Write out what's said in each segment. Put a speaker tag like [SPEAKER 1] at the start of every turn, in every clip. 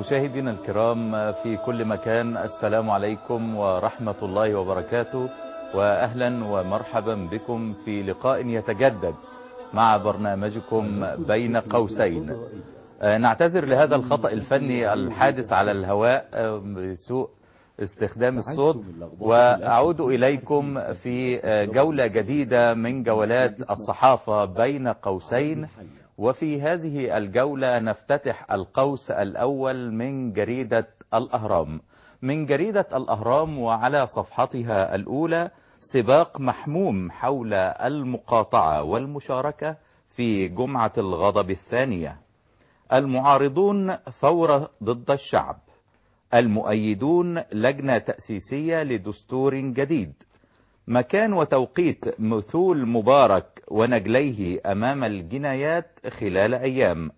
[SPEAKER 1] مشاهدينا الكرام في كل مكان، السلام عليكم ورحمة الله وبركاته، وأهلا ومرحبا بكم في لقاء يتجدد مع برنامجكم بين قوسين. نعتذر لهذا الخطأ الفني الحادث على الهواء بسوء استخدام الصوت، وأعود إليكم في جولة جديدة من جولات الصحافة بين قوسين. وفي هذه الجولة نفتتح القوس الأول من جريدة الأهرام. من جريدة الأهرام وعلى صفحتها الأولى سباق محموم حول المقاطعة والمشاركة في جمعة الغضب الثانية. المعارضون ثورة ضد الشعب، المؤيدون لجنة تأسيسية لدستور جديد، مكان وتوقيت مثول مبارك ونجليه أمام الجنايات خلال أيام،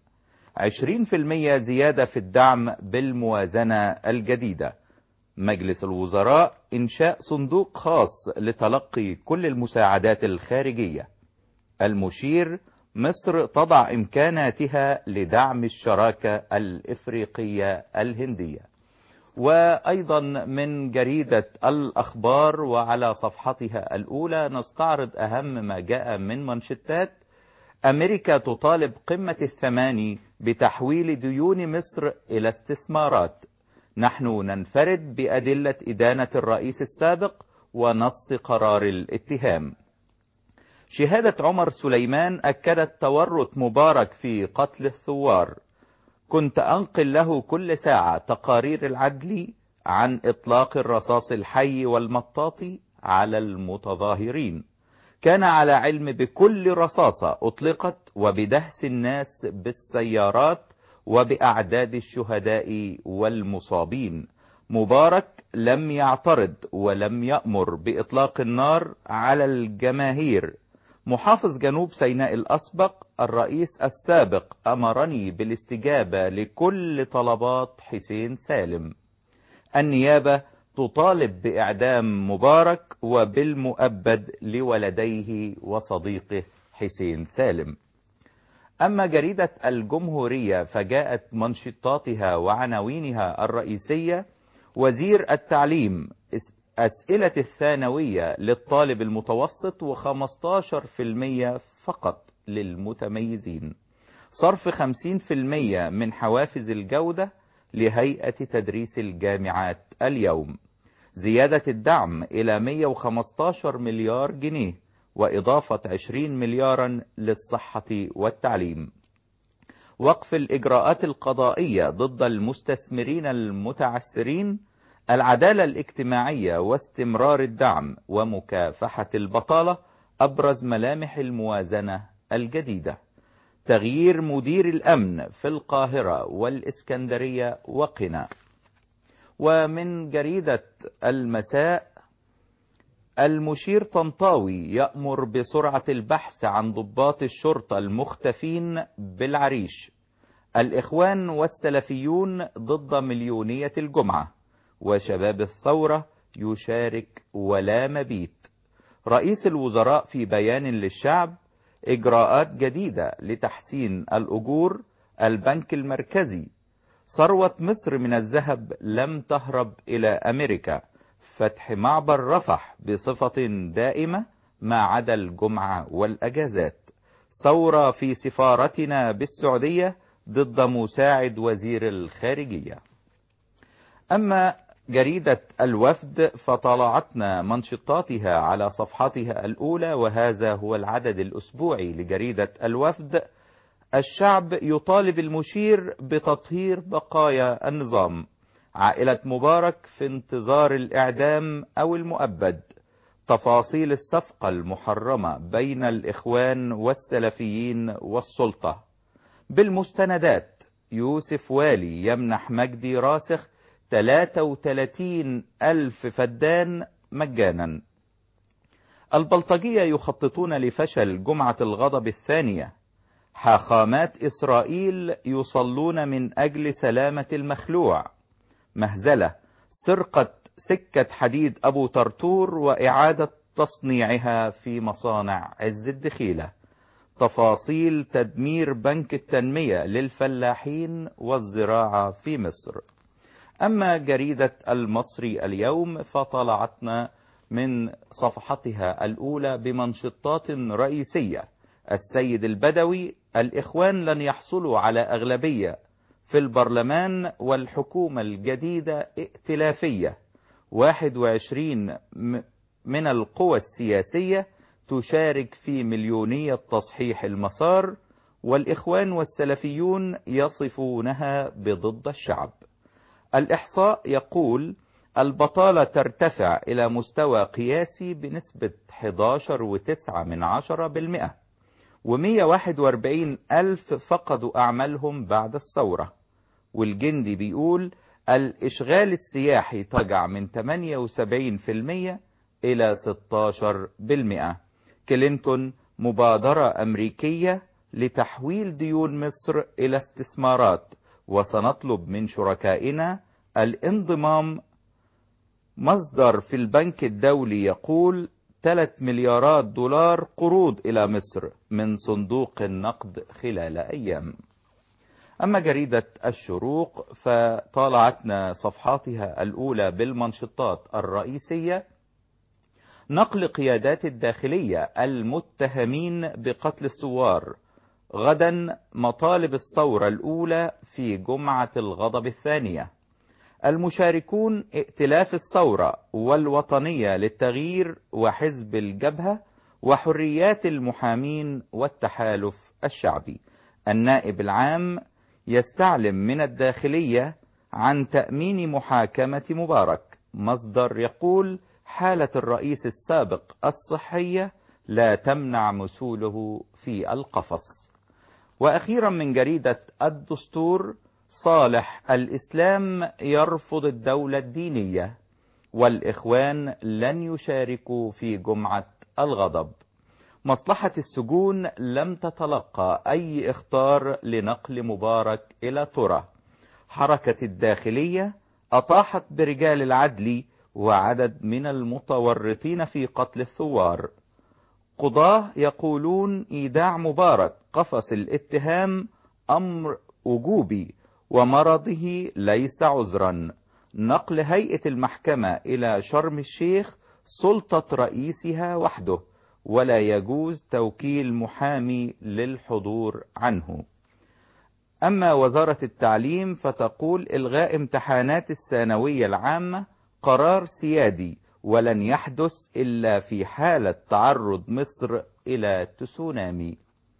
[SPEAKER 1] 20% زيادة في الدعم بالموازنة الجديدة، مجلس الوزراء إنشاء صندوق خاص لتلقي كل المساعدات الخارجية، المشير مصر تضع إمكاناتها لدعم الشراكة الإفريقية الهندية. وأيضا من جريدة الأخبار وعلى صفحتها الأولى نستعرض أهم ما جاء من منشطات. أمريكا تطالب قمة الثماني بتحويل ديون مصر إلى استثمارات، نحن ننفرد بأدلة إدانة الرئيس السابق ونص قرار الاتهام. شهادة عمر سليمان أكدت تورط مبارك في قتل الثوار، كنت أنقل له كل ساعة تقارير العدل عن إطلاق الرصاص الحي والمطاطي على المتظاهرين، كان على علم بكل رصاصة أطلقت وبدهس الناس بالسيارات وبأعداد الشهداء والمصابين. مبارك لم يعترض ولم يأمر بإطلاق النار على الجماهير. محافظ جنوب سيناء الأسبق الرئيس السابق أمرني بالاستجابة لكل طلبات حسين سالم. النيابة تطالب بإعدام مبارك وبالمؤبد لولديه وصديقه حسين سالم. أما جريدة الجمهورية فجاءت منشطاتها وعناوينها الرئيسية: وزير التعليم أسئلة الثانوية للطالب المتوسط و15% فقط للمتميزين، صرف 50% من حوافز الجودة لهيئة تدريس الجامعات اليوم، زيادة الدعم إلى 115 مليار جنيه وإضافة 20 مليارا للصحة والتعليم، وقف الإجراءات القضائية ضد المستثمرين المتعثرين، العدالة الاجتماعية واستمرار الدعم ومكافحة البطالة أبرز ملامح الموازنة الجديدة، تغيير مدير الأمن في القاهرة والإسكندرية وقنا. ومن جريدة المساء: المشير طنطاوي يأمر بسرعة البحث عن ضباط الشرطة المختفين بالعريش، الإخوان والسلفيون ضد مليونية الجمعة، وشباب الثورة يشارك ولا مبيت. رئيس الوزراء في بيان للشعب: إجراءات جديدة لتحسين الأجور، البنك المركزي، ثروة مصر من الذهب لم تهرب إلى أمريكا، فتح معبر رفح بصفة دائمة ما عدا الجمعة والأجازات، ثورة في سفارتنا بالسعودية ضد مساعد وزير الخارجية. أما جريدة الوفد فطلعتنا منشطاتها على صفحتها الأولى، وهذا هو العدد الأسبوعي لجريدة الوفد: الشعب يطالب المشير بتطهير بقايا النظام، عائلة مبارك في انتظار الإعدام أو المؤبد، تفاصيل الصفقة المحرمة بين الإخوان والسلفيين والسلطة. بالمستندات: يوسف والي يمنح مجدي راسخ 33,000 فدان مجانا. البلطجية يخططون لفشل جمعة الغضب الثانية، حاخامات إسرائيل يصلون من أجل سلامة المخلوع، مهزلة سرقة سكة حديد أبو ترتور وإعادة تصنيعها في مصانع عز الدخيلة، تفاصيل تدمير بنك التنمية للفلاحين والزراعة في مصر. أما جريدة المصري اليوم فطلعتنا من صفحتها الأولى بمنشطات رئيسية: السيد البدوي: الإخوان لن يحصلوا على أغلبية في البرلمان والحكومة الجديدة ائتلافية، 21 من القوى السياسية تشارك في مليونية تصحيح المسار، والإخوان والسلفيون يصفونها بضد الشعب. الإحصاء يقول: البطالة ترتفع إلى مستوى قياسي بنسبة 11.9%، و141 ألف فقدوا أعمالهم بعد الثورة. والجندي بيقول: الإشغال السياحي تراجع من 78% إلى 16%. كلينتون: مبادرة أمريكية لتحويل ديون مصر إلى استثمارات، وسنطلب من شركائنا الانضمام. مصدر في البنك الدولي يقول: 3 مليارات دولار قروض إلى مصر من صندوق النقد خلال أيام. أما جريدة الشروق فطالعتنا صفحاتها الأولى بالمنشطات الرئيسية: نقل قيادات الداخلية المتهمين بقتل الثوار، غدا مطالب الثورة الأولى في جمعة الغضب الثانية. المشاركون: ائتلاف الثورة والوطنية للتغيير وحزب الجبهة وحريات المحامين والتحالف الشعبي. النائب العام يستعلم من الداخلية عن تأمين محاكمة مبارك. مصدر يقول: حالة الرئيس السابق الصحية لا تمنع مسوله في القفص. وأخيرا من جريدة الدستور: صالح: الإسلام يرفض الدولة الدينية، والإخوان لن يشاركوا في جمعة الغضب. مصلحة السجون لم تتلقى أي اخطار لنقل مبارك إلى ترى. حركة الداخلية أطاحت برجال العدل وعدد من المتورطين في قتل الثوار. قضاة يقولون: إيداع مبارك قفص الاتهام أمر وجوبي ومرضه ليس عذرا. نقل هيئة المحكمة إلى شرم الشيخ سلطة رئيسها وحده، ولا يجوز توكيل محامي للحضور عنه. أما وزارة التعليم فتقول: إلغاء امتحانات الثانوية العامة قرار سيادي، ولن يحدث إلا في حالة تعرض مصر إلى تسونامي.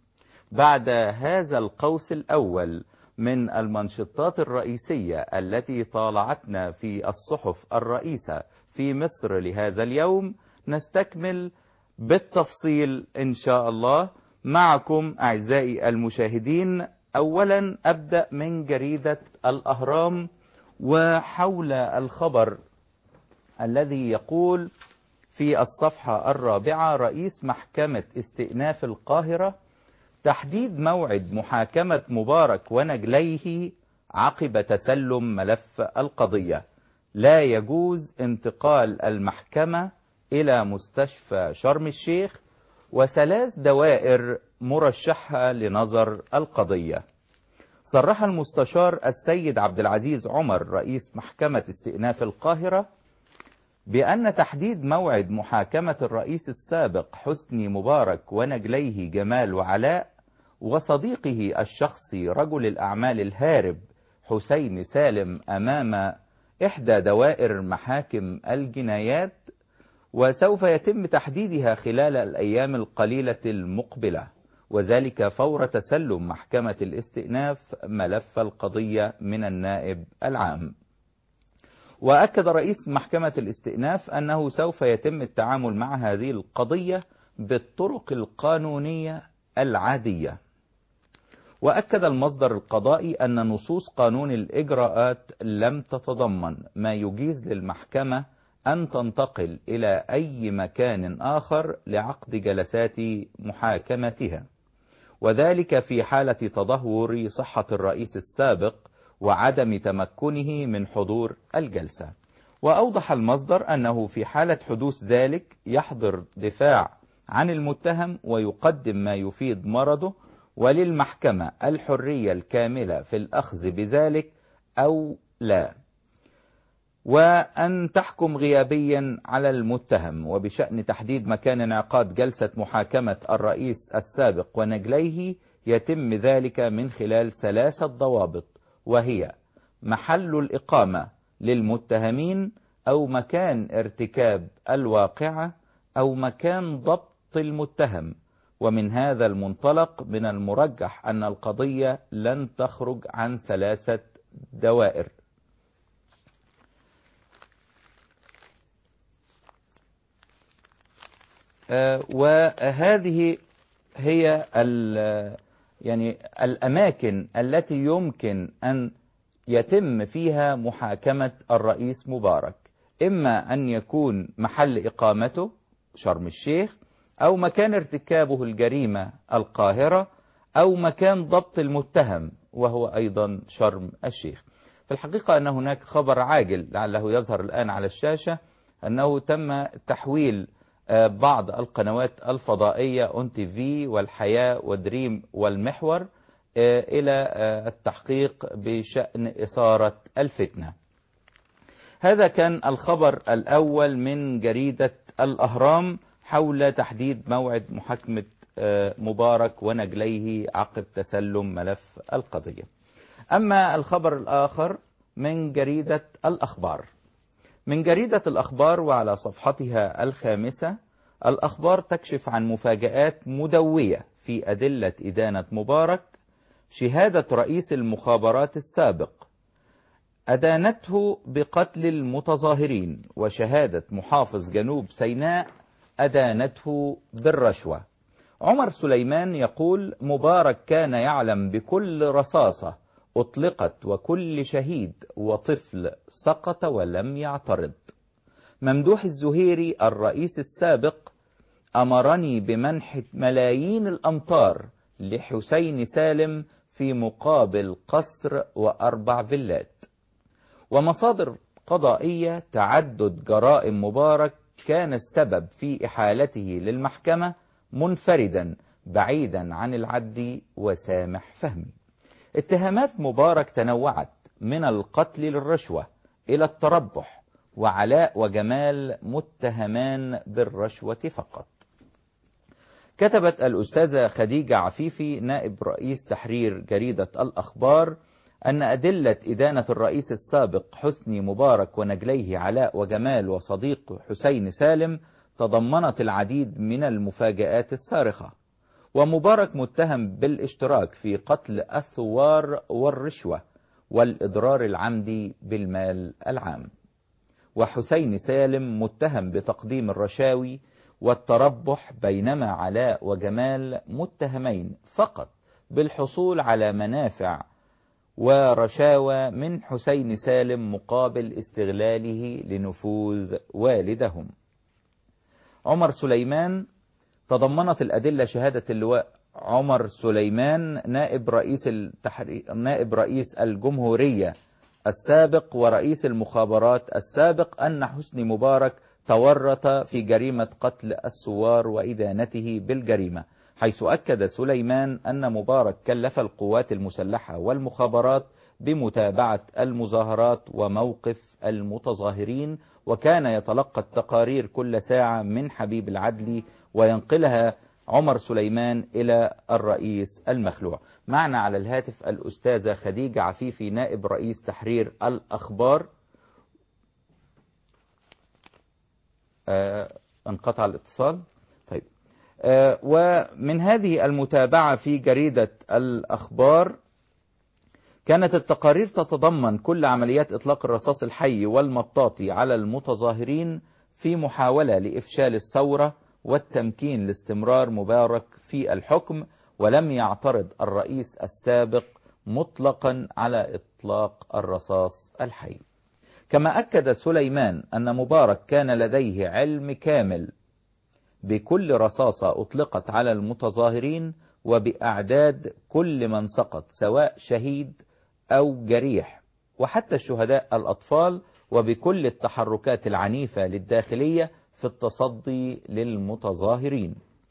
[SPEAKER 1] بعد هذا القوس الأول من المنشطات الرئيسية التي طالعتنا في الصحف الرئيسة في مصر لهذا اليوم، نستكمل بالتفصيل إن شاء الله معكم أعزائي المشاهدين. أولا أبدأ من جريدة الأهرام وحول الخبر الذي يقول في الصفحة 4: رئيس محكمة استئناف القاهرة: تحديد موعد محاكمة مبارك ونجليه عقب تسلم ملف القضية. لا يجوز انتقال المحكمة إلى مستشفى شرم الشيخ، وثلاث دوائر مرشحة لنظر القضية. صرح المستشار السيد عبد العزيز عمر رئيس محكمة استئناف القاهرة بأن تحديد موعد محاكمة الرئيس السابق حسني مبارك ونجليه جمال وعلاء وصديقه الشخصي رجل الأعمال الهارب حسين سالم أمام إحدى دوائر محاكم الجنايات، وسوف يتم تحديدها خلال الأيام القليلة المقبلة، وذلك فور تسلم محكمة الاستئناف ملف القضية من النائب العام. وأكد رئيس محكمة الاستئناف أنه سوف يتم التعامل مع هذه القضية بالطرق القانونية العادية. وأكد المصدر القضائي أن نصوص قانون الإجراءات لم تتضمن ما يجيز للمحكمة أن تنتقل إلى أي مكان آخر لعقد جلسات محاكمتها، وذلك في حالة تدهور صحة الرئيس السابق وعدم تمكنه من حضور الجلسة. وأوضح المصدر أنه في حالة حدوث ذلك يحضر دفاع عن المتهم ويقدم ما يفيد مرضه، وللمحكمة الحرية الكاملة في الأخذ بذلك أو لا، وأن تحكم غيابيا على المتهم. وبشأن تحديد مكان انعقاد جلسة محاكمة الرئيس السابق ونجليه يتم ذلك من خلال 3 ضوابط، وهي محل الإقامة للمتهمين، أو مكان ارتكاب الواقعة، أو مكان ضبط المتهم. ومن هذا المنطلق من المرجح أن القضية لن تخرج عن 3 دوائر. وهذه هي يعني الأماكن التي يمكن أن يتم فيها محاكمة الرئيس مبارك، إما أن يكون محل إقامته شرم الشيخ، أو مكان ارتكابه الجريمة القاهرة، أو مكان ضبط المتهم وهو أيضا شرم الشيخ. في الحقيقة أن هناك خبر عاجل لعله يظهر الآن على الشاشة، أنه تم تحويل بعض القنوات الفضائية ONTV والحياة ودريم والمحور إلى التحقيق بشأن إثارة الفتنة. هذا كان الخبر الأول من جريدة الأهرام حول تحديد موعد محاكمة مبارك ونجليه عقب تسلم ملف القضية. أما الخبر الآخر من جريدة الأخبار، من جريدة الأخبار وعلى صفحتها الخامسة، الأخبار تكشف عن مفاجآت مدوية في أدلة إدانة مبارك. شهادة رئيس المخابرات السابق أدانته بقتل المتظاهرين، وشهادة محافظ جنوب سيناء أدانته بالرشوة. عمر سليمان يقول: مبارك كان يعلم بكل رصاصة أطلقت وكل شهيد وطفل سقط ولم يعترض. ممدوح الزهيري الرئيس السابق أمرني بمنح ملايين الأمتار لحسين سالم في مقابل قصر و4 فيلات. ومصادر قضائية: تعدد جرائم مبارك كان السبب في إحالته للمحكمة منفردا بعيدا عن العدي وسامح فهمي. اتهامات مبارك تنوعت من القتل للرشوة إلى التربح، وعلاء وجمال متهمان بالرشوة فقط. كتبت الأستاذة خديجة عفيفي نائب رئيس تحرير جريدة الأخبار أن أدلة إدانة الرئيس السابق حسني مبارك ونجليه علاء وجمال وصديق حسين سالم تضمنت العديد من المفاجآت الصارخة. ومبارك متهم بالاشتراك في قتل الثوار والرشوة والإضرار العمدي بالمال العام، وحسين سالم متهم بتقديم الرشاوي والتربح، بينما علاء وجمال متهمين فقط بالحصول على منافع ورشاوى من حسين سالم مقابل استغلاله لنفوذ والدهم. عمر سليمان تضمنت الأدلة شهادة اللواء عمر سليمان نائب رئيس الجمهورية السابق ورئيس المخابرات السابق أن حسني مبارك تورط في جريمة قتل الثوار وإدانته بالجريمة، حيث أكد سليمان أن مبارك كلف القوات المسلحة والمخابرات بمتابعة المظاهرات وموقف المتظاهرين، وكان يتلقى التقارير كل ساعة من حبيب العدلي وينقلها عمر سليمان إلى الرئيس المخلوع. معنا على الهاتف الأستاذة خديجة عفيفي نائب رئيس تحرير الأخبار. انقطع الاتصال. طيب. ومن هذه المتابعة في جريدة الأخبار، كانت التقارير تتضمن كل عمليات إطلاق الرصاص الحي والمطاطي على المتظاهرين في محاولة لإفشال الثورة والتمكين لاستمرار مبارك في الحكم، ولم يعترض الرئيس السابق مطلقا على إطلاق الرصاص الحي. كما أكد سليمان أن مبارك كان لديه علم كامل بكل رصاصة أطلقت على المتظاهرين وبأعداد كل من سقط سواء شهيد أو جريح، وحتى الشهداء الأطفال، وبكل التحركات العنيفة للداخلية في التصدي للمتظاهرين.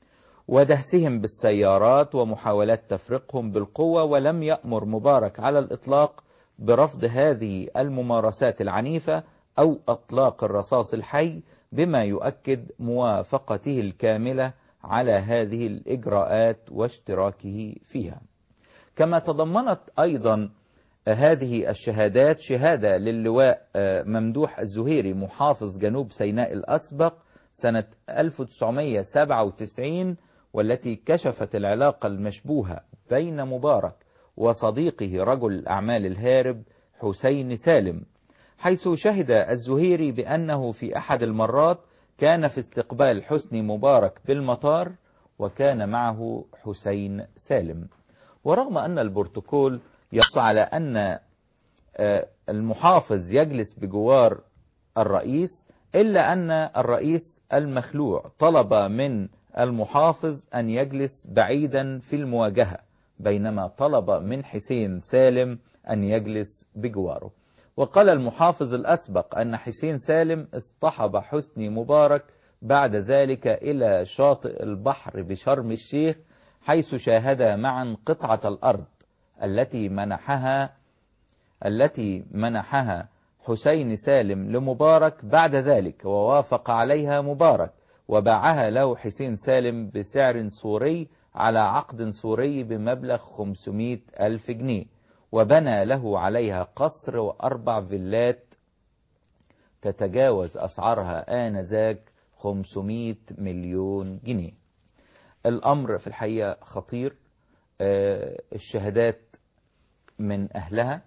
[SPEAKER 1] ودهسهم بالسيارات ومحاولات تفريقهم بالقوة، ولم يأمر مبارك على الإطلاق برفض هذه الممارسات العنيفة أو أطلاق الرصاص الحي، بما يؤكد موافقته الكاملة على هذه الإجراءات واشتراكه فيها. كما تضمنت أيضا هذه الشهادات شهادة للواء ممدوح الزهيري محافظ جنوب سيناء الأسبق سنة 1997، والتي كشفت العلاقة المشبوهة بين مبارك وصديقه رجل الأعمال الهارب حسين سالم، حيث شهد الزهيري بأنه في أحد المرات كان في استقبال حسني مبارك بالمطار وكان معه حسين سالم. ورغم أن البروتوكول ينص على أن المحافظ يجلس بجوار الرئيس، إلا أن الرئيس المخلوع طلب من المحافظ أن يجلس بعيدا في المواجهة، بينما طلب من حسين سالم أن يجلس بجواره. وقال المحافظ الأسبق أن حسين سالم اصطحب حسني مبارك بعد ذلك إلى شاطئ البحر بشرم الشيخ، حيث شاهدا معا قطعة الأرض التي منحها حسين سالم لمبارك بعد ذلك، ووافق عليها مبارك وباعها له حسين سالم بسعر سوري على عقد سوري بمبلغ 500 ألف جنيه، وبنى له عليها قصر وأربع فيلات تتجاوز أسعارها آنذاك 500 مليون جنيه. الأمر في الحقيقة خطير. الشهادات من أهلها.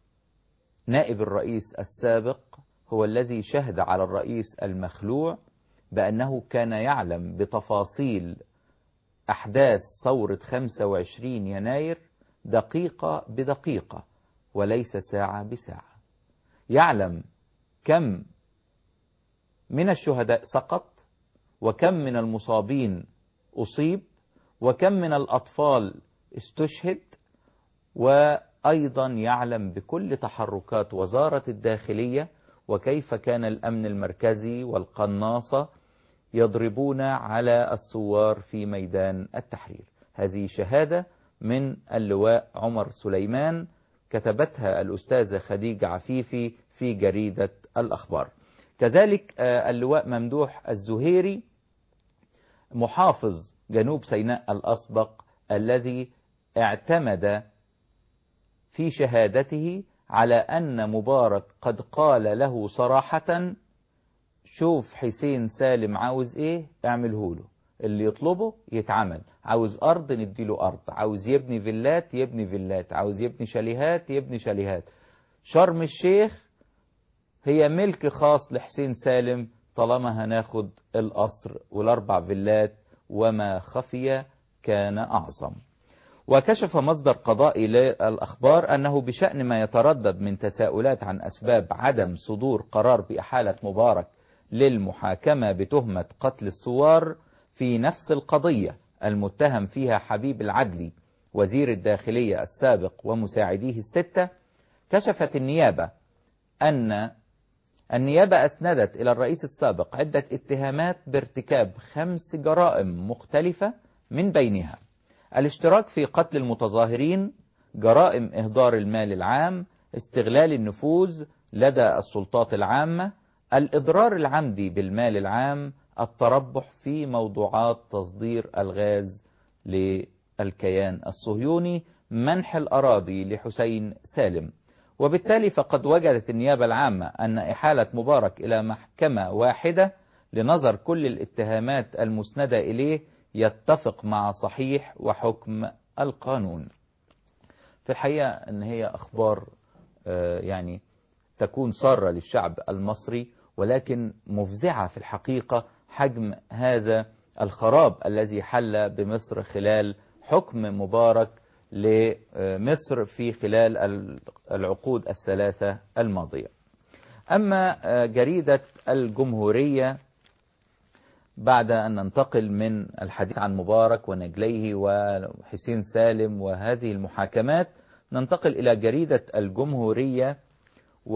[SPEAKER 1] نائب الرئيس السابق هو الذي شهد على الرئيس المخلوع بأنه كان يعلم بتفاصيل أحداث ثورة 25 يناير دقيقة بدقيقة وليس ساعة بساعة. يعلم كم من الشهداء سقط، وكم من المصابين أصيب، وكم من الأطفال استشهد، وأيضا يعلم بكل تحركات وزارة الداخلية، وكيف كان الأمن المركزي والقناصة يضربون على الثوار في ميدان التحرير. هذه شهادة من اللواء عمر سليمان كتبتها الأستاذة خديجة عفيفي في جريدة الأخبار. كذلك اللواء ممدوح الزهيري محافظ جنوب سيناء الأسبق الذي اعتمد في شهادته على أن مبارك قد قال له صراحة: شوف حسين سالم عاوز ايه اعمله له، اللي يطلبه يتعمل، عاوز أرض نديله أرض، عاوز يبني فيلات يبني فيلات، عاوز يبني شاليهات يبني شاليهات. شرم الشيخ هي ملك خاص لحسين سالم طالما هناخد القصر والأربع فيلات، وما خفي كان أعظم. وكشف مصدر قضائي للأخبار أنه بشأن ما يتردد من تساؤلات عن أسباب عدم صدور قرار بإحالة مبارك للمحاكمة بتهمة قتل الثوار في نفس القضية المتهم فيها حبيب العدلي وزير الداخلية السابق ومساعديه الستة، كشفت النيابة أن النيابة أسندت إلى الرئيس السابق عدة اتهامات بارتكاب 5 جرائم مختلفة، من بينها الاشتراك في قتل المتظاهرين، جرائم إهدار المال العام، استغلال النفوذ لدى السلطات العامة، الإضرار العمدي بالمال العام، التربح في موضوعات تصدير الغاز للكيان الصهيوني، منح الأراضي لحسين سالم. وبالتالي فقد وجدت النيابة العامة أن إحالة مبارك إلى محكمة واحدة لنظر كل الاتهامات المسندة إليه يتفق مع صحيح وحكم القانون. في الحقيقة أن هي أخبار يعني تكون سارة للشعب المصري، ولكن مفزعة في الحقيقة حجم هذا الخراب الذي حل بمصر خلال حكم مبارك لمصر في خلال العقود الثلاثة الماضية. أما جريدة الجمهورية، بعد أن ننتقل من الحديث عن مبارك ونجليه وحسين سالم وهذه المحاكمات، ننتقل إلى جريدة الجمهورية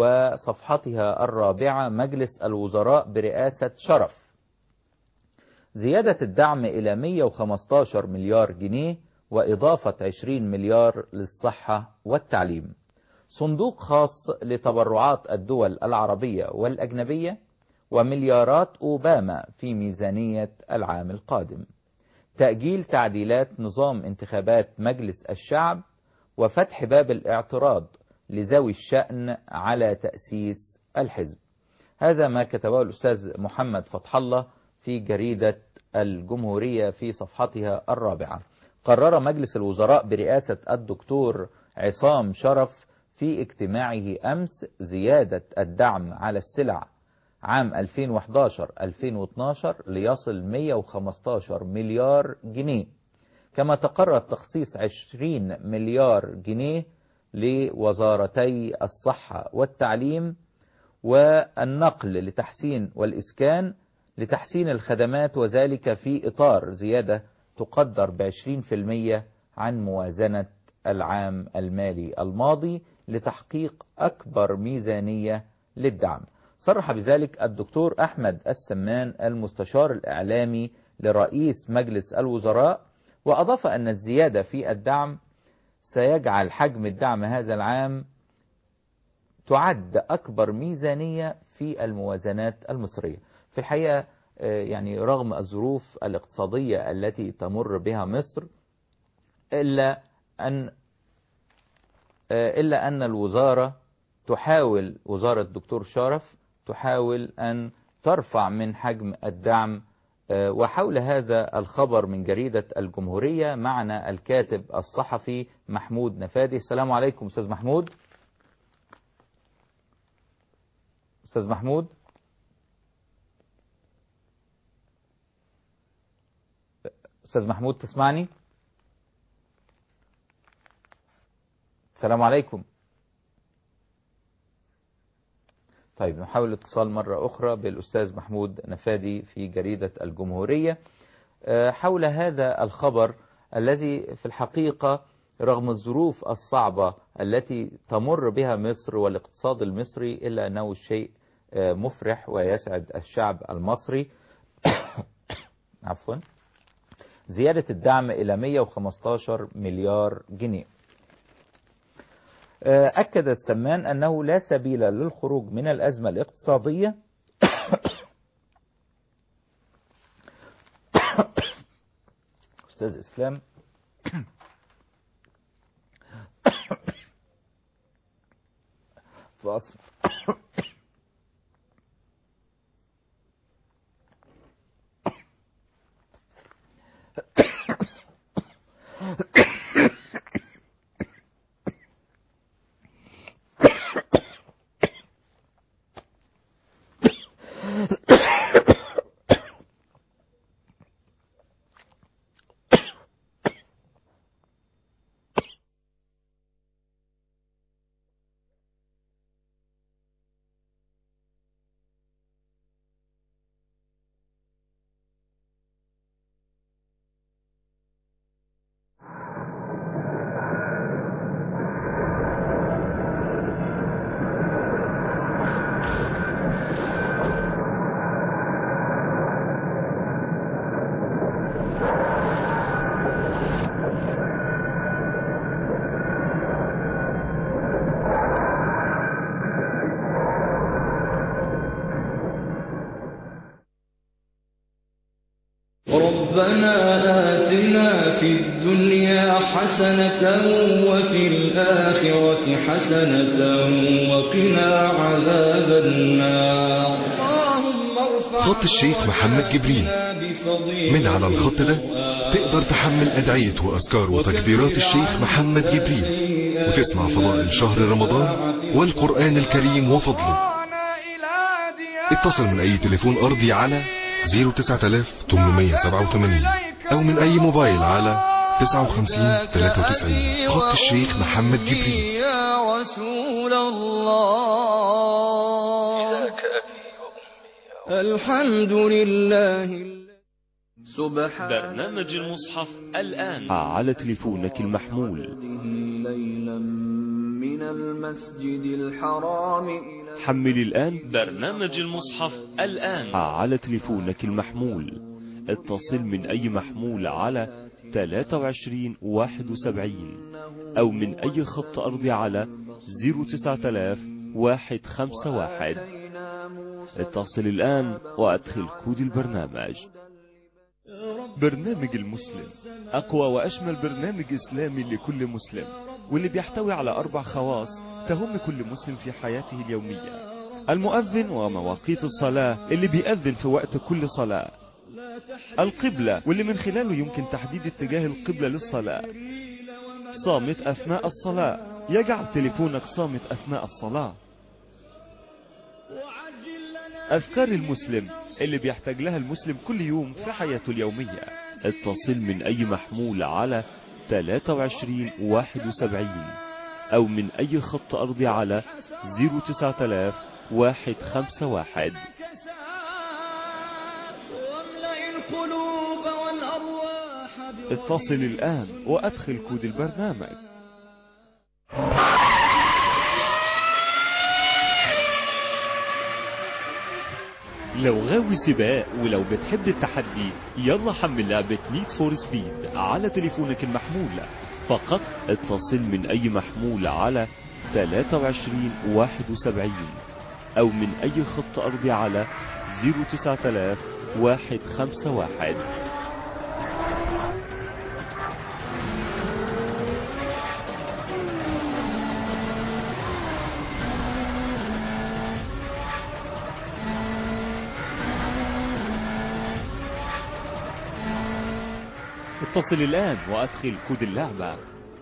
[SPEAKER 1] وصفحتها 4: مجلس الوزراء برئاسة شرف. زيادة الدعم إلى 115 مليار جنيه وإضافة 20 مليار للصحة والتعليم. صندوق خاص لتبرعات الدول العربية والأجنبية، ومليارات أوباما في ميزانية العام القادم. تأجيل تعديلات نظام انتخابات مجلس الشعب، وفتح باب الاعتراض لذوي الشأن على تأسيس الحزب. هذا ما كتبه الأستاذ محمد فتح الله في جريدة الجمهورية في صفحتها 4. قرر مجلس الوزراء برئاسة الدكتور عصام شرف في اجتماعه أمس زيادة الدعم على السلع عام 2011-2012 ليصل 115 مليار جنيه، كما تقرر تخصيص 20 مليار جنيه لوزارتي الصحة والتعليم والنقل لتحسين والإسكان لتحسين الخدمات، وذلك في إطار زيادة تقدر ب20% عن موازنة العام المالي الماضي لتحقيق أكبر ميزانية للدعم. صرح بذلك الدكتور أحمد السمان المستشار الإعلامي لرئيس مجلس الوزراء، وأضاف أن الزيادة في الدعم سيجعل حجم الدعم هذا العام تعد أكبر ميزانية في الموازنات المصرية. في الحقيقة يعني رغم الظروف الاقتصادية التي تمر بها مصر، إلا أن الوزارة تحاول، وزارة الدكتور شرف تحاول أن ترفع من حجم الدعم. وحول هذا الخبر من جريدة الجمهورية معنا الكاتب الصحفي محمود نفادي. السلام عليكم أستاذ محمود. أستاذ محمود، أستاذ محمود تسمعني؟ السلام عليكم. طيب نحاول الاتصال مرة أخرى بالأستاذ محمود نفادي في جريدة الجمهورية حول هذا الخبر الذي في الحقيقة رغم الظروف الصعبة التي تمر بها مصر والاقتصاد المصري، إلا أنه شيء مفرح ويسعد الشعب المصري. عفوا. زيادة الدعم إلى 115 مليار جنيه. أكد السمان أنه لا سبيل للخروج من الأزمة الاقتصادية أستاذ إسلام فاصل.
[SPEAKER 2] ربنا آتنا في الدنيا حسنة وفي الآخرة حسنة وقنا عذاب النار.
[SPEAKER 3] خط الشيخ محمد جبريل. من على الخط ده تقدر تحمل أدعية وأذكار وتكبيرات الشيخ محمد جبريل وتسمع فضائل شهر رمضان والقرآن الكريم وفضله. اتصل من أي تليفون أرضي على 09887 أو من أي موبايل على 5993. خط الشيخ محمد جبريل.
[SPEAKER 2] يا رسول الله الحمد لله. سبحان
[SPEAKER 4] برنامج المصحف الآن
[SPEAKER 5] على تليفونك المحمول.
[SPEAKER 2] ليلا من المسجد الحرام
[SPEAKER 5] حمل الآن
[SPEAKER 4] برنامج المصحف الآن
[SPEAKER 5] على تليفونك المحمول اتصل من أي محمول على 23 71 أو من أي خط أرضي على 09000 151. اتصل الآن وأدخل كود البرنامج. برنامج المسلم أقوى وأشمل برنامج إسلامي لكل مسلم، واللي بيحتوي على 4 خواص تهم كل مسلم في حياته اليومية: المؤذن ومواقيت الصلاة اللي بيأذن في وقت كل صلاة، القبلة واللي من خلاله يمكن تحديد اتجاه القبلة للصلاة، صامت أثناء الصلاة يجعل تليفونك صامت أثناء الصلاة، أذكار المسلم اللي بيحتاج لها المسلم كل يوم في حياته اليومية. اتصل من أي محمول على 23 71 أو من أي خط أرضي على 09000 151. اتصل الآن وأدخل كود البرنامج. لو غاوي سباق ولو بتحب التحدي، يلا حمل لعبة نيد فور سبيد على تليفونك المحمول. فقط اتصل من أي محمول على 23 71 أو من أي خط أرضي على 09000 151. اتصل الآن وأدخل كود اللعبة.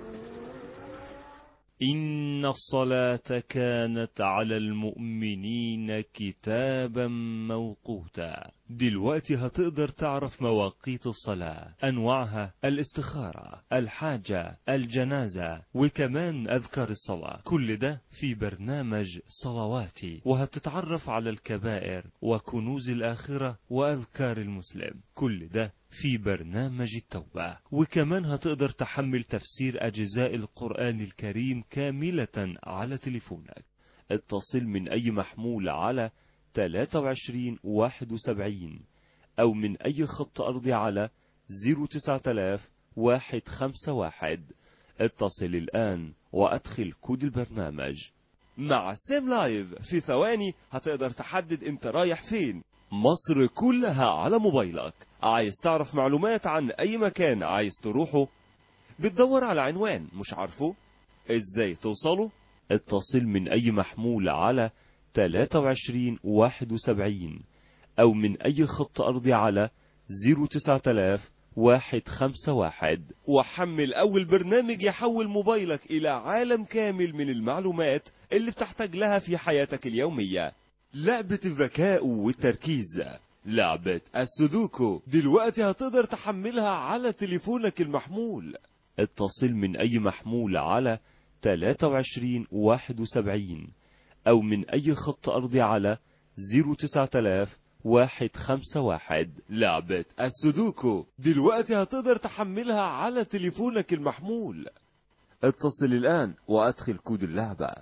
[SPEAKER 5] إن الصلاة كانت على المؤمنين كتابا موقوتا. دلوقتي هتقدر تعرف مواقيت الصلاة، أنواعها، الاستخارة، الحاجة، الجنازة، وكمان أذكار الصلاة. كل ده في برنامج صلواتي، وهتتعرف على الكبائر وكنوز الآخرة وأذكار المسلم. كل ده في برنامج التوبة. وكمان هتقدر تحمل تفسير أجزاء القرآن الكريم كاملة على تليفونك. اتصل من أي محمول على 23 71 أو من أي خط أرضي على 09000 151. اتصل الآن وأدخل كود البرنامج. مع سيم لايف في ثواني هتقدر تحدد انت رايح فين. مصر كلها على موبايلك. عايز تعرف معلومات عن أي مكان عايز تروحه؟ بتدور على عنوان مش عارفه؟ ازاي توصله؟ اتصل من أي محمول على 23 71 أو من أي خط أرضي على 09000 151 وحمل أول برنامج يحول موبايلك إلى عالم كامل من المعلومات اللي بتحتاج لها في حياتك اليومية. لعبة الذكاء والتركيز، لعبة السودوكو، دلوقتي هتقدر تحملها على تليفونك المحمول. اتصل من أي محمول على 23 71 أو من أي خط أرضي على 09000 151. لعبة السودوكو دلوقتي هتقدر تحملها على تليفونك المحمول. اتصل الآن وأدخل كود اللعبة.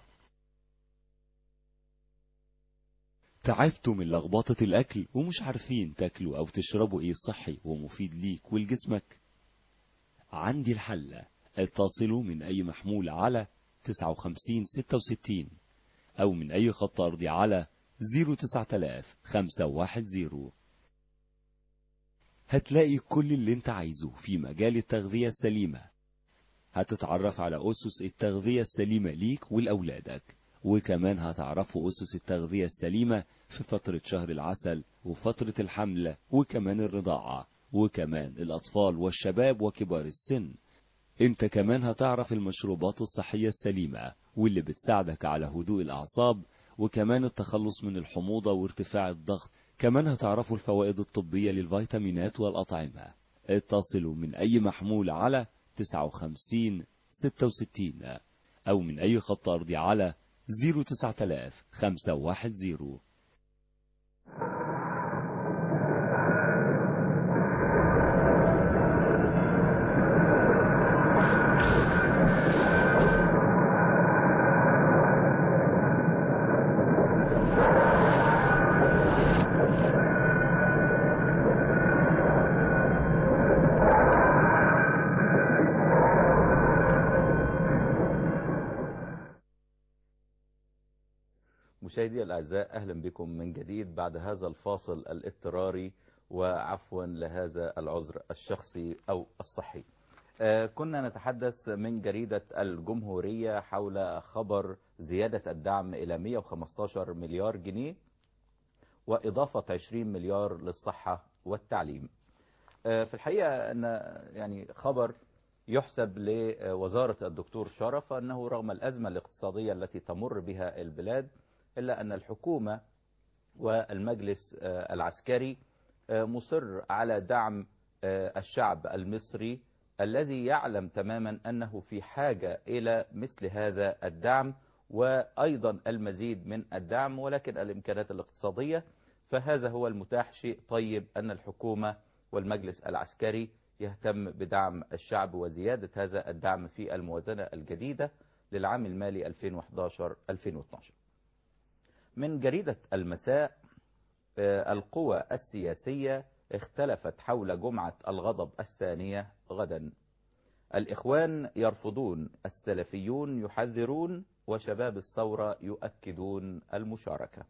[SPEAKER 5] تعبتوا من لخبطة الأكل ومش عارفين تاكلوا أو تشربوا إيه صحي ومفيد ليك ولجسمك؟ عندي الحل. اتصلوا من أي محمول على 59 66 أو من أي خط أرضي على 09000 510. هتلاقي كل اللي انت عايزه في مجال التغذية السليمة. هتتعرف على أسس التغذية السليمة ليك ولأولادك، وكمان هتعرفوا أسس التغذية السليمة في فترة شهر العسل وفترة الحمل وكمان الرضاعة وكمان الأطفال والشباب وكبار السن. انت كمان هتعرف المشروبات الصحية السليمة واللي بتساعدك على هدوء الأعصاب وكمان التخلص من الحموضة وارتفاع الضغط. كمان هتعرفوا الفوائد الطبية للفيتامينات والأطعمة. اتصلوا من أي محمول على 59 66 أو من أي خط أرضي على 09000 510.
[SPEAKER 1] مشاهدي الأعزاء، أهلا بكم من جديد بعد هذا الفاصل الاضطراري، وعفوا لهذا العذر الشخصي أو الصحي. كنا نتحدث من جريدة الجمهورية حول خبر زيادة الدعم إلى 115 مليار جنيه وإضافة 20 مليار للصحة والتعليم. في الحقيقة أن يعني خبر يحسب لوزارة الدكتور شرف أنه رغم الأزمة الاقتصادية التي تمر بها البلاد إلا أن الحكومة والمجلس العسكري مصر على دعم الشعب المصري الذي يعلم تماما أنه في حاجة إلى مثل هذا الدعم وأيضا المزيد من الدعم، ولكن الإمكانات الاقتصادية فهذا هو المتاح. شيء طيب أن الحكومة والمجلس العسكري يهتم بدعم الشعب وزيادة هذا الدعم في الموازنة الجديدة للعام المالي 2011-2012. من جريدة المساء، القوى السياسية اختلفت حول جمعة الغضب الثانية غدا. الإخوان يرفضون، السلفيون يحذرون، وشباب الثورة يؤكدون المشاركة.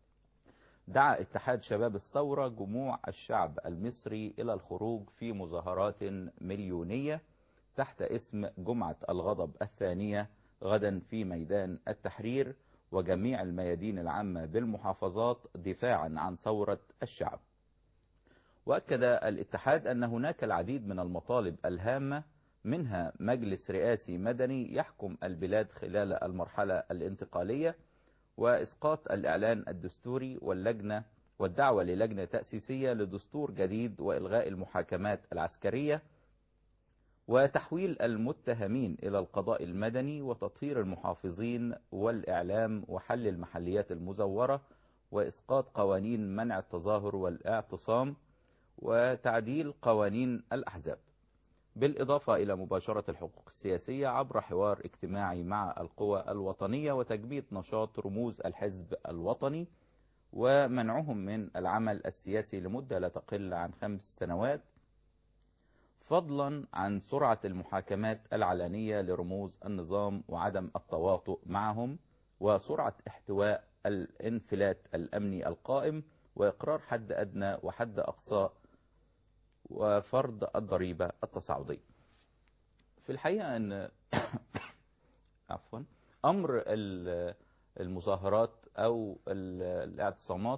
[SPEAKER 1] دعا اتحاد شباب الثورة جموع الشعب المصري إلى الخروج في مظاهرات مليونية تحت اسم جمعة الغضب الثانية غدا في ميدان التحرير وجميع الميادين العامة بالمحافظات دفاعا عن ثورة الشعب. وأكد الاتحاد أن هناك العديد من المطالب الهامة، منها مجلس رئاسي مدني يحكم البلاد خلال المرحلة الانتقالية، وإسقاط الإعلان الدستوري والدعوة للجنة تأسيسية لدستور جديد، وإلغاء المحاكمات العسكرية، وتحويل المتهمين إلى القضاء المدني، وتطهير المحافظين والإعلام، وحل المحليات المزورة، وإسقاط قوانين منع التظاهر والاعتصام، وتعديل قوانين الأحزاب، بالإضافة إلى مباشرة الحقوق السياسية عبر حوار اجتماعي مع القوى الوطنية، وتجبيد نشاط رموز الحزب الوطني، ومنعهم من العمل السياسي لمدة لا تقل عن 5 سنوات، فضلا عن سرعة المحاكمات العلنية لرموز النظام وعدم التواطؤ معهم، وسرعة احتواء الانفلات الأمني القائم، وإقرار حد أدنى وحد أقصى، وفرض الضريبة التصاعدية. في الحقيقة أن أمر المظاهرات أو الاعتصامات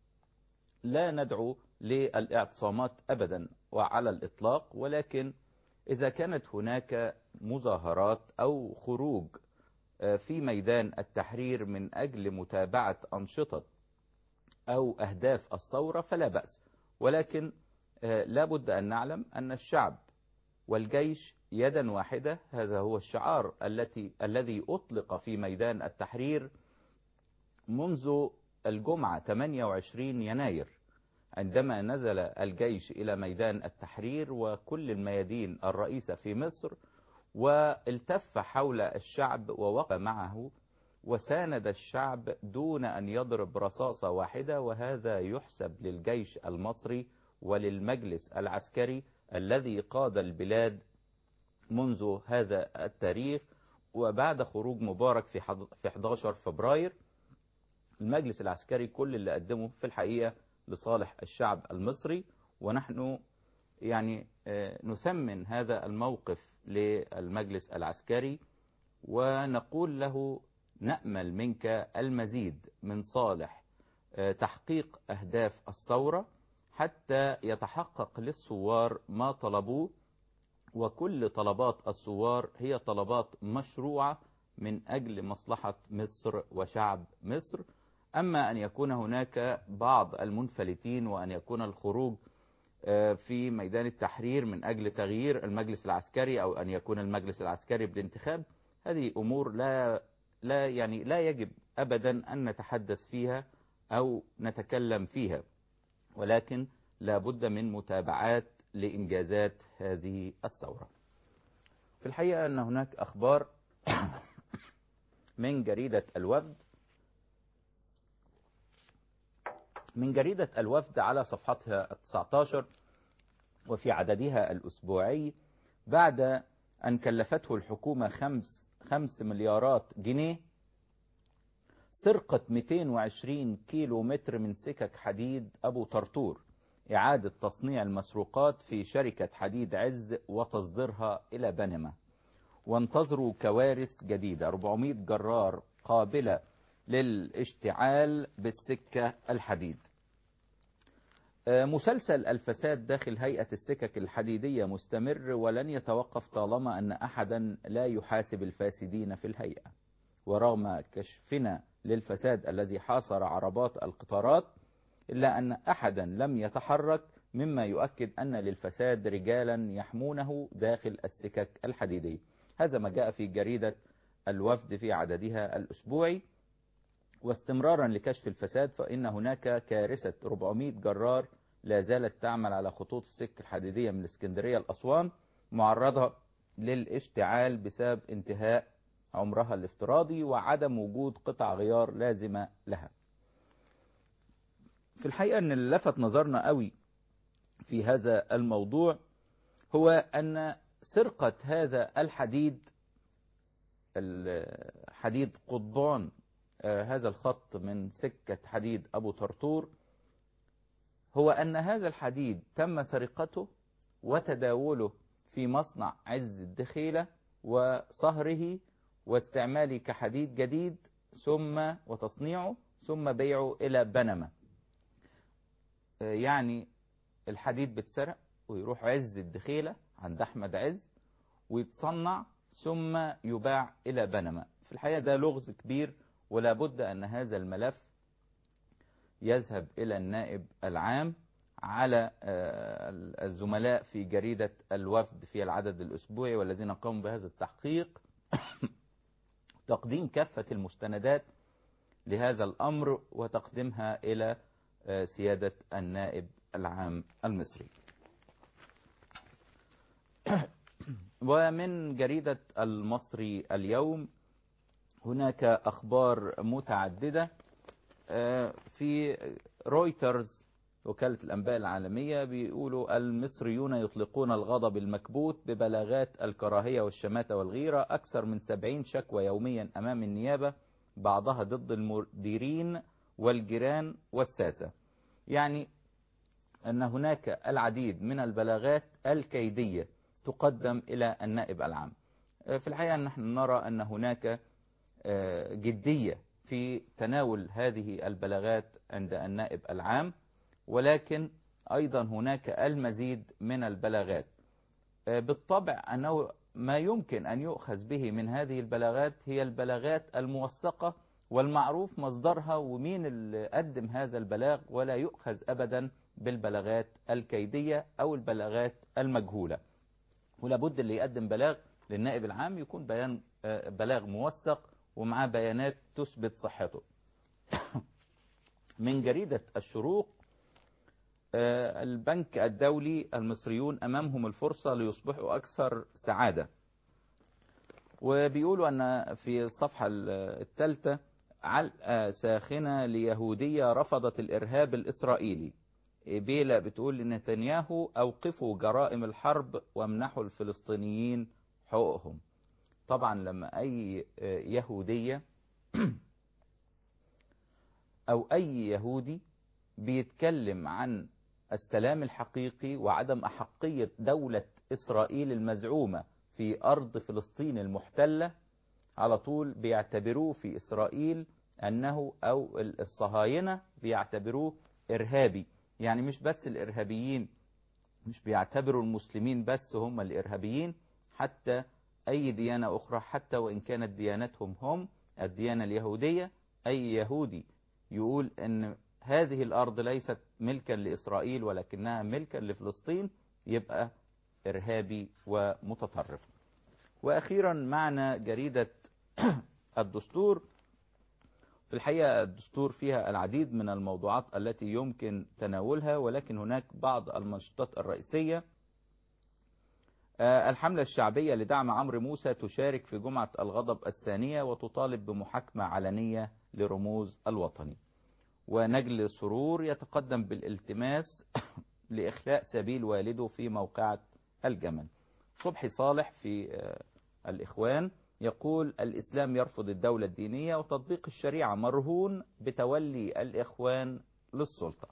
[SPEAKER 1] لا ندعو للاعتصامات أبدا وعلى الإطلاق، ولكن إذا كانت هناك مظاهرات أو خروج في ميدان التحرير من أجل متابعة أنشطة أو أهداف الثورة فلا بأس، ولكن لا بد أن نعلم أن الشعب والجيش يدا واحدة. هذا هو الشعار الذي أطلق في ميدان التحرير منذ الجمعة 28 يناير عندما نزل الجيش إلى ميدان التحرير وكل الميادين الرئيسة في مصر، والتف حول الشعب ووقف معه وساند الشعب دون أن يضرب رصاصة واحدة. وهذا يحسب للجيش المصري وللمجلس العسكري الذي قاد البلاد منذ هذا التاريخ. وبعد خروج مبارك في 11 فبراير المجلس العسكري كل اللي قدمه في الحقيقة لصالح الشعب المصري، ونحن يعني نثمن هذا الموقف للمجلس العسكري ونقول له نأمل منك المزيد من صالح تحقيق أهداف الثورة حتى يتحقق للثوار ما طلبوه، وكل طلبات الثوار هي طلبات مشروعة من أجل مصلحة مصر وشعب مصر. أما أن يكون هناك بعض المنفلتين وأن يكون الخروج في ميدان التحرير من أجل تغيير المجلس العسكري أو أن يكون المجلس العسكري بالانتخاب، هذه أمور لا يجب أبدا أن نتحدث فيها أو نتكلم فيها، ولكن لا بد من متابعات لإنجازات هذه الثورة. في الحقيقة أن هناك أخبار من جريدة الوفد على صفحتها 19 وفي عددها الأسبوعي، بعد أن كلفته الحكومة 5 مليارات جنيه، سرقة 220 كيلو متر من سكك حديد أبو طرطور، إعادة تصنيع المسروقات في شركة حديد عز وتصديرها إلى بنما. وانتظروا كوارث جديدة، 400 جرار قابلة للاشتعال بالسكة الحديد. مسلسل الفساد داخل هيئة السكك الحديدية مستمر ولن يتوقف طالما أن أحدا لا يحاسب الفاسدين في الهيئة. ورغم كشفنا للفساد الذي حاصر عربات القطارات إلا أن أحدا لم يتحرك، مما يؤكد أن للفساد رجالا يحمونه داخل السكك الحديدية. هذا ما جاء في جريدة الوفد في عددها الأسبوعي. واستمرارا لكشف الفساد فإن هناك كارثة 400 جرار لا زالت تعمل على خطوط السكة الحديدية من الإسكندرية لأسوان، معرضة للاشتعال بسبب انتهاء عمرها الافتراضي وعدم وجود قطع غيار لازمة لها. في الحقيقة أن اللي لفت نظرنا قوي في هذا الموضوع هو أن سرقة هذا الحديد قضبان هذا الخط من سكة حديد أبو طرطور، هو أن هذا الحديد تم سرقته وتداوله في مصنع عز الدخيلة وصهره واستعماله كحديد جديد وتصنيعه ثم بيعه إلى بنما. يعني الحديد بتسرق ويروح عز الدخيلة عند أحمد عز ويتصنع ثم يباع إلى بنما. في الحقيقة ده لغز كبير، ولا بد أن هذا الملف يذهب إلى النائب العام على الزملاء في جريدة الوفد في العدد الأسبوعي والذين قاموا بهذا التحقيق تقديم كافة المستندات لهذا الأمر وتقديمها إلى سيادة النائب العام المصري. ومن جريدة المصري اليوم هناك أخبار متعددة. في رويترز وكالة الأنباء العالمية بيقولوا المصريون يطلقون الغضب المكبوت ببلاغات الكراهية والشماتة والغيرة، أكثر من 70 شكوى يوميا أمام النيابة، بعضها ضد المديرين والجيران والساسة. يعني أن هناك العديد من البلاغات الكيدية تقدم إلى النائب العام. في الحقيقة نحن نرى أن هناك جدية في تناول هذه البلاغات عند النائب العام، ولكن أيضا هناك المزيد من البلاغات. بالطبع أنه ما يمكن أن يؤخذ به من هذه البلاغات هي البلاغات الموثقة والمعروف مصدرها ومين اللي قدم هذا البلاغ، ولا يؤخذ أبدا بالبلاغات الكيدية أو البلاغات المجهولة. ولا بد اللي يقدم بلاغ للنائب العام يكون بلاغ موثق ومعاه بيانات تثبت صحته. من جريدة الشروق، البنك الدولي المصريون أمامهم الفرصة ليصبحوا أكثر سعادة. وبيقولوا أن في الصفحة الثالثة علقة ساخنة ليهودية رفضت الإرهاب الإسرائيلي. بيلا بتقول لنتنياهو أوقفوا جرائم الحرب وامنحوا الفلسطينيين حقوقهم. طبعا لما أي يهودية أو أي يهودي بيتكلم عن السلام الحقيقي وعدم أحقية دولة إسرائيل المزعومة في أرض فلسطين المحتلة، على طول بيعتبروه في إسرائيل أنه أو الصهاينة بيعتبروه إرهابي. يعني مش بس الإرهابيين، مش بيعتبروا المسلمين بس هم الإرهابيين، حتى أي ديانة أخرى، حتى وإن كانت ديانتهم هم الديانة اليهودية. أي يهودي يقول أن هذه الأرض ليست ملكا لإسرائيل ولكنها ملكا لفلسطين يبقى إرهابي ومتطرف. وأخيرا معنا جريدة الدستور. في الحقيقة الدستور فيها العديد من الموضوعات التي يمكن تناولها، ولكن هناك بعض المنشطات الرئيسية. الحملة الشعبية لدعم عمرو موسى تشارك في جمعة الغضب الثانية وتطالب بمحاكمة علنية لرموز الوطني. ونجل سرور يتقدم بالالتماس لإخلاء سبيل والده في موقعة الجمل. صبحي صالح في الإخوان يقول الإسلام يرفض الدولة الدينية وتطبيق الشريعة مرهون بتولي الإخوان للسلطة.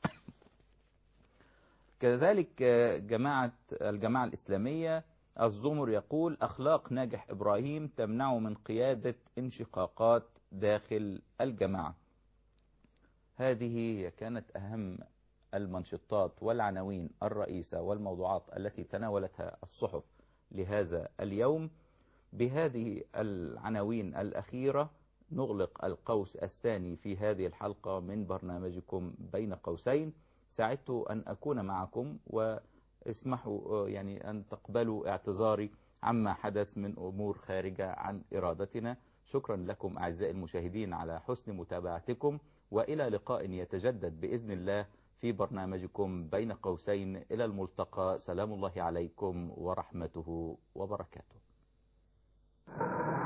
[SPEAKER 1] كذلك الجماعة الإسلامية الزمر يقول أخلاق ناجح إبراهيم تمنعه من قيادة انشقاقات داخل الجماعة. هذه كانت أهم المنشطات والعناوين الرئيسة والموضوعات التي تناولتها الصحف لهذا اليوم. بهذه العناوين الأخيرة نغلق القوس الثاني في هذه الحلقة من برنامجكم بين قوسين. سعدت أن أكون معكم، واسمحوا أن تقبلوا اعتذاري عما حدث من أمور خارجة عن إرادتنا. شكرا لكم أعزائي المشاهدين على حسن متابعتكم، وإلى لقاء يتجدد بإذن الله في برنامجكم بين قوسين. إلى الملتقى، سلام الله عليكم ورحمته وبركاته.